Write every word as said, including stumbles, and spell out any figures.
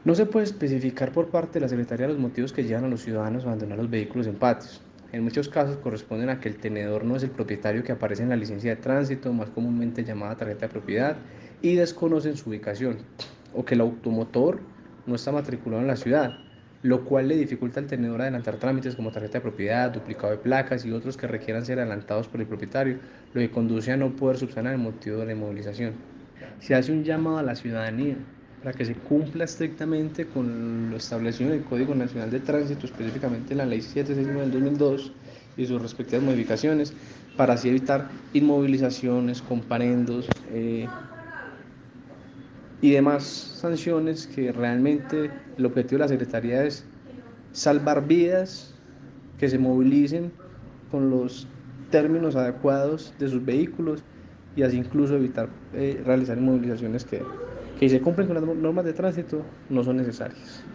No se puede especificar por parte de la Secretaría los motivos que llevan a los ciudadanos a abandonar los vehículos en patios. En muchos casos corresponden a que el tenedor no es el propietario que aparece en la licencia de tránsito, más comúnmente llamada tarjeta de propiedad, y desconocen su ubicación, o que el automotor no está matriculado en la ciudad, lo cual le dificulta al tenedor adelantar trámites como tarjeta de propiedad, duplicado de placas y otros que requieran ser adelantados por el propietario, lo que conduce a no poder subsanar el motivo de la inmovilización. Se hace un llamado a la ciudadanía para que se cumpla estrictamente con lo establecido en el Código Nacional de Tránsito, específicamente en la Ley setecientos sesenta y nueve del dos mil dos y sus respectivas modificaciones, para así evitar inmovilizaciones, comparendos eh, y demás sanciones, que realmente el objetivo de la Secretaría es salvar vidas, que se movilicen con los términos adecuados de sus vehículos y así incluso evitar eh, realizar inmovilizaciones que, que si se cumplen con las normas de tránsito no son necesarias.